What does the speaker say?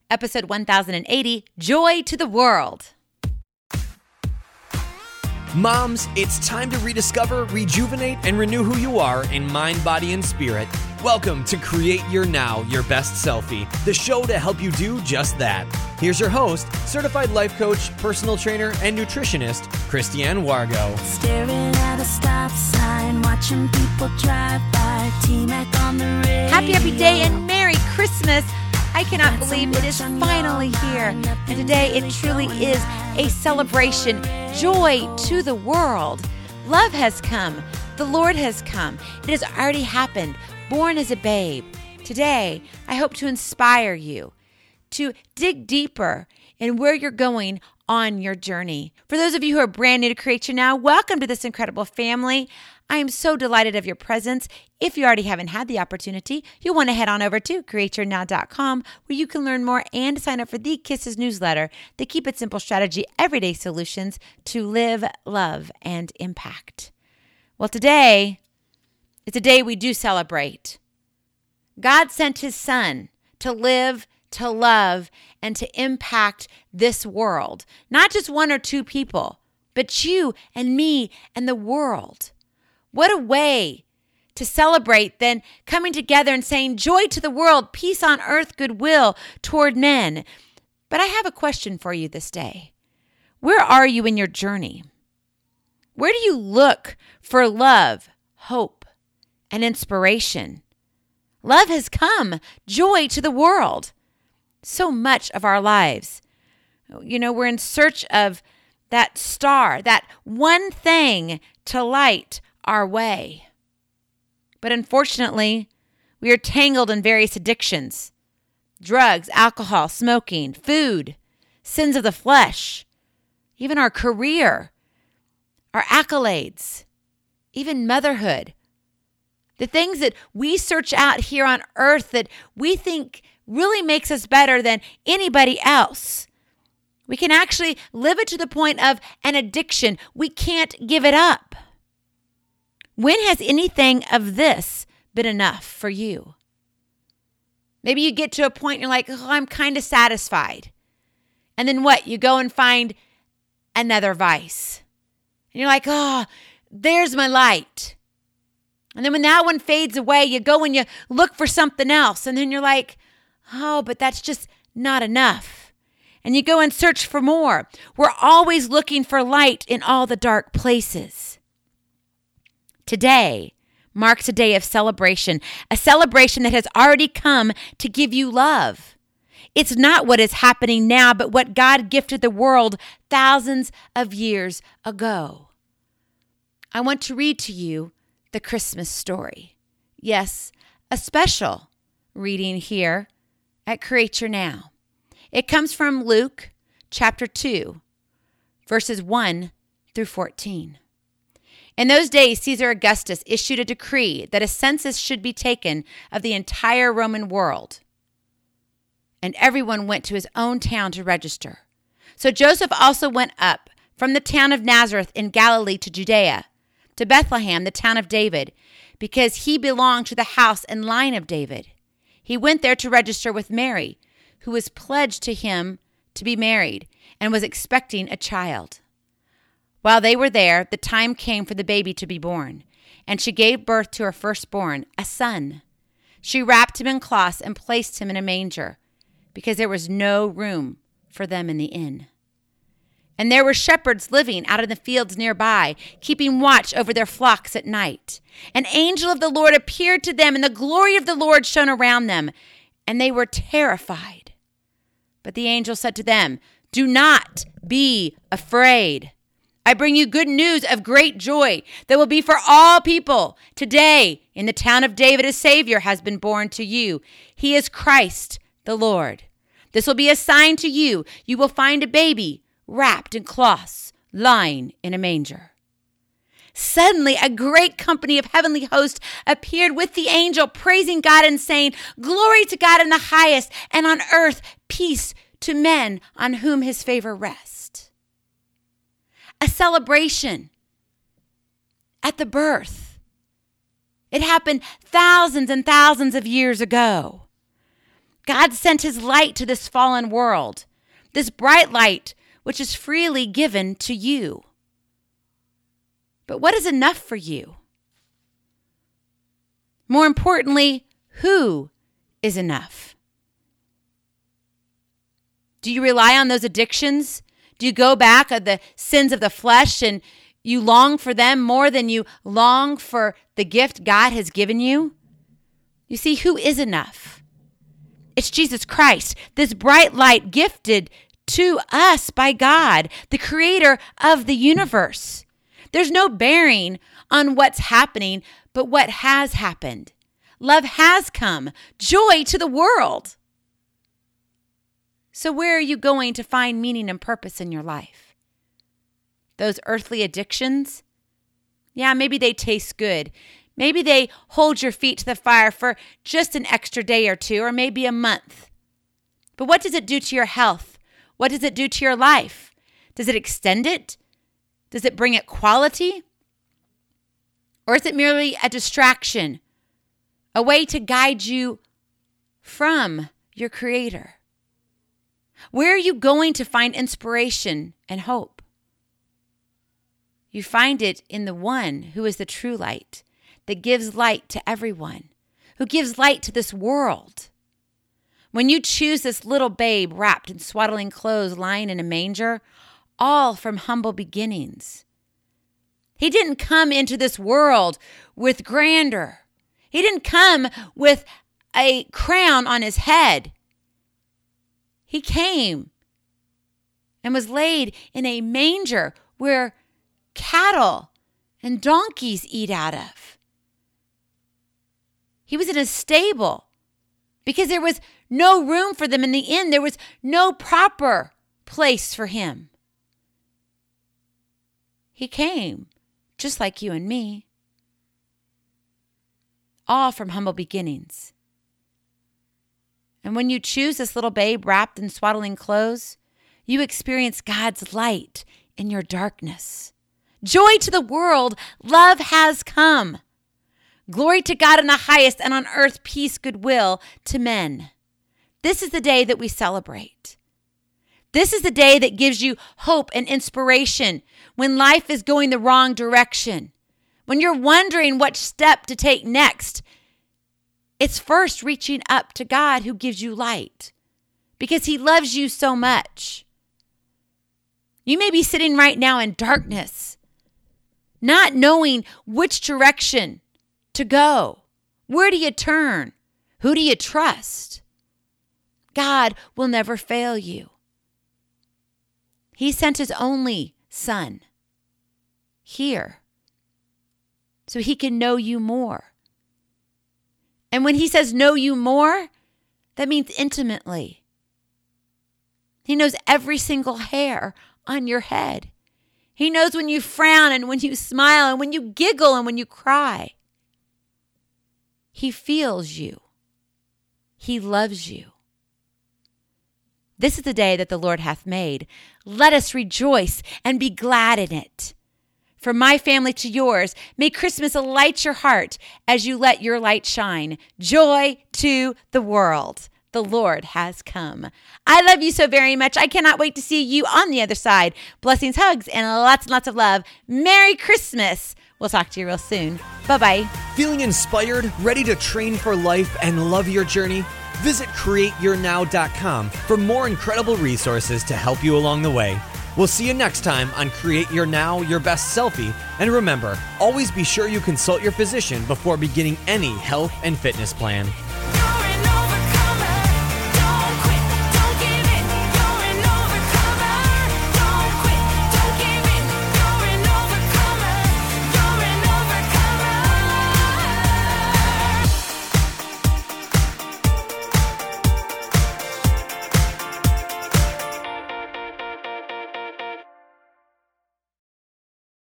episode 1080, Joy to the World. Moms, it's time to rediscover, rejuvenate, and renew who you are in mind, body, and spirit. Welcome to Create Your Now, Your Best Selfie, the show to help you do just that. Here's your host, certified life coach, personal trainer, and nutritionist, Christiane Wargo. Staring at a stop sign, watching people drive by, T-Mac on the radio. Happy day and Merry Christmas. I cannot believe it is finally here. And today it truly is a celebration. Joy to the world. Love has come. The Lord has come. It has already happened. Born as a babe. Today, I hope to inspire you to dig deeper in where you're going on your journey. For those of you who are brand new to Create Your Now, welcome to this incredible family. I am so delighted of your presence. If you already haven't had the opportunity, you'll want to head on over to createyournow.com where you can learn more and sign up for the Kisses newsletter, the Keep It Simple Strategy Everyday Solutions to live, love, and impact. Well, today, it's a day we do celebrate. God sent his son to live, to love, and to impact this world. Not just one or two people, but you and me and the world. What a way to celebrate than coming together and saying, joy to the world, peace on earth, goodwill toward men. But I have a question for you this day. Where are you in your journey? Where do you look for love, hope, and inspiration? Love has come, joy to the world. So much of our lives, we're in search of that star, that one thing to light our way. But unfortunately, we are tangled in various addictions: drugs, alcohol, smoking, food, sins of the flesh, even our career, our accolades, even motherhood. The things that we search out here on earth that we think really makes us better than anybody else. We can actually live it to the point of an addiction. We can't give it up. When has anything of this been enough for you? Maybe you get to a point and you're like, I'm kind of satisfied. And then what? You go and find another vice. And you're like, there's my light. And then when that one fades away, you go and you look for something else. And then you're like, but that's just not enough. And you go and search for more. We're always looking for light in all the dark places. Today marks a day of celebration, a celebration that has already come to give you love. It's not what is happening now, but what God gifted the world thousands of years ago. I want to read to you the Christmas story. Yes, a special reading here at Create Your Now. It comes from Luke chapter 2, verses 1 through 14. In those days, Caesar Augustus issued a decree that a census should be taken of the entire Roman world. And everyone went to his own town to register. So Joseph also went up from the town of Nazareth in Galilee to Judea, to Bethlehem, the town of David, because he belonged to the house and line of David. He went there to register with Mary, who was pledged to him to be married and was expecting a child. While they were there, the time came for the baby to be born, and she gave birth to her firstborn, a son. She wrapped him in cloths and placed him in a manger, because there was no room for them in the inn. And there were shepherds living out in the fields nearby, keeping watch over their flocks at night. An angel of the Lord appeared to them, and the glory of the Lord shone around them, and they were terrified. But the angel said to them, "Do not be afraid. I bring you good news of great joy that will be for all people. Today, in the town of David, a Savior has been born to you. He is Christ the Lord. This will be a sign to you. You will find a baby wrapped in cloths, lying in a manger." Suddenly, a great company of heavenly hosts appeared with the angel, praising God and saying, "Glory to God in the highest, and on earth peace to men on whom his favor rests." A celebration at the birth. It happened thousands and thousands of years ago. God sent his light to this fallen world, this bright light which is freely given to you. But what is enough for you? More importantly, who is enough? Do you rely on those addictions? Do you go back at the sins of the flesh and you long for them more than you long for the gift God has given you? You see, who is enough? It's Jesus Christ, this bright light gifted to us by God, the creator of the universe. There's no bearing on what's happening, but what has happened. Love has come, joy to the world. So where are you going to find meaning and purpose in your life? Those earthly addictions? Yeah, maybe they taste good. Maybe they hold your feet to the fire for just an extra day or two, or maybe a month. But what does it do to your health? What does it do to your life? Does it extend it? Does it bring it quality? Or is it merely a distraction, a way to guide you from your Creator? Where are you going to find inspiration and hope? You find it in the one who is the true light, that gives light to everyone, who gives light to this world. When you choose this little babe wrapped in swaddling clothes lying in a manger, all from humble beginnings. He didn't come into this world with grandeur. He didn't come with a crown on his head. He came and was laid in a manger where cattle and donkeys eat out of. He was in a stable because there was no room for them in the inn. There was no proper place for him. He came just like you and me, all from humble beginnings. And when you choose this little babe wrapped in swaddling clothes, you experience God's light in your darkness. Joy to the world, love has come. Glory to God in the highest, and on earth peace, goodwill to men. This is the day that we celebrate. This is the day that gives you hope and inspiration when life is going the wrong direction. When you're wondering what step to take next, it's first reaching up to God who gives you light because he loves you so much. You may be sitting right now in darkness, not knowing which direction to go. Where do you turn? Who do you trust? God will never fail you. He sent his only Son here so he can know you more. And when he says know you more, that means intimately. He knows every single hair on your head. He knows when you frown and when you smile and when you giggle and when you cry. He feels you. He loves you. This is the day that the Lord hath made. Let us rejoice and be glad in it. From my family to yours, may Christmas light your heart as you let your light shine. Joy to the world. The Lord has come. I love you so very much. I cannot wait to see you on the other side. Blessings, hugs, and lots of love. Merry Christmas. We'll talk to you real soon. Bye-bye. Feeling inspired, ready to train for life and love your journey? Visit CreateYourNow.com for more incredible resources to help you along the way. We'll see you next time on Create Your Now, Your Best Selfie. And remember, always be sure you consult your physician before beginning any health and fitness plan.